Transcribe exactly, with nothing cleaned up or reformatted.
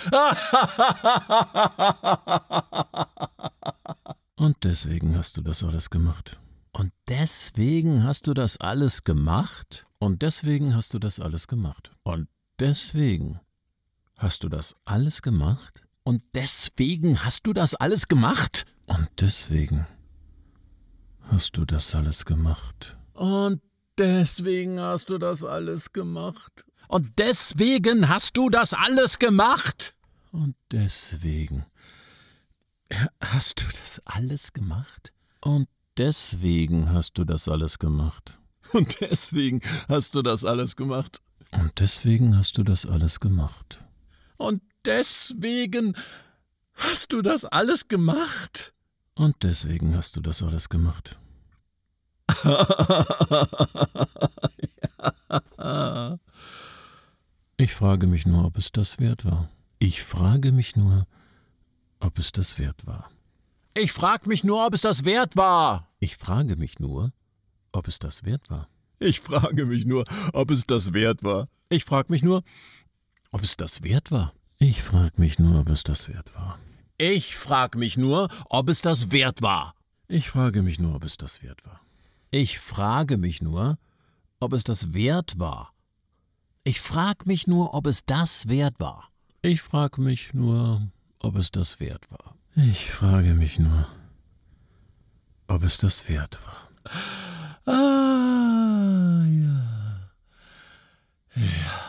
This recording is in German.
Und deswegen hast du das alles gemacht. Und deswegen hast du das alles gemacht. Und deswegen hast du das alles gemacht. Und deswegen hast du das alles gemacht. Und deswegen hast du das alles gemacht. Und deswegen hast du das alles gemacht. Und deswegen hast du das alles gemacht. Und deswegen hast du das alles gemacht. Und deswegen hast du das alles gemacht. Und deswegen hast du das alles gemacht. Und deswegen hast du das alles gemacht. Und deswegen hast du das alles gemacht. Und deswegen hast du das alles gemacht. Und deswegen hast du das alles gemacht. Ich frage mich nur, ob es das wert war. Ich frage mich nur, ob es das wert war. Ich frage mich nur, ob es das wert war. Ich frage mich nur, ob es das wert war. Ich frage mich nur, ob es das wert war. Ich frage mich nur, ob es das wert war. Ich frage mich nur, ob es das wert war. Ich frage mich nur, ob es das wert war. Ich frage mich nur, ob es das wert war. Ich frage mich nur, ob es das wert war. Ich frage mich nur, ob es das wert war. Ich frage mich nur, ob es das wert war. Ich frage mich nur, ob es das wert war. Ah, ja. Ja.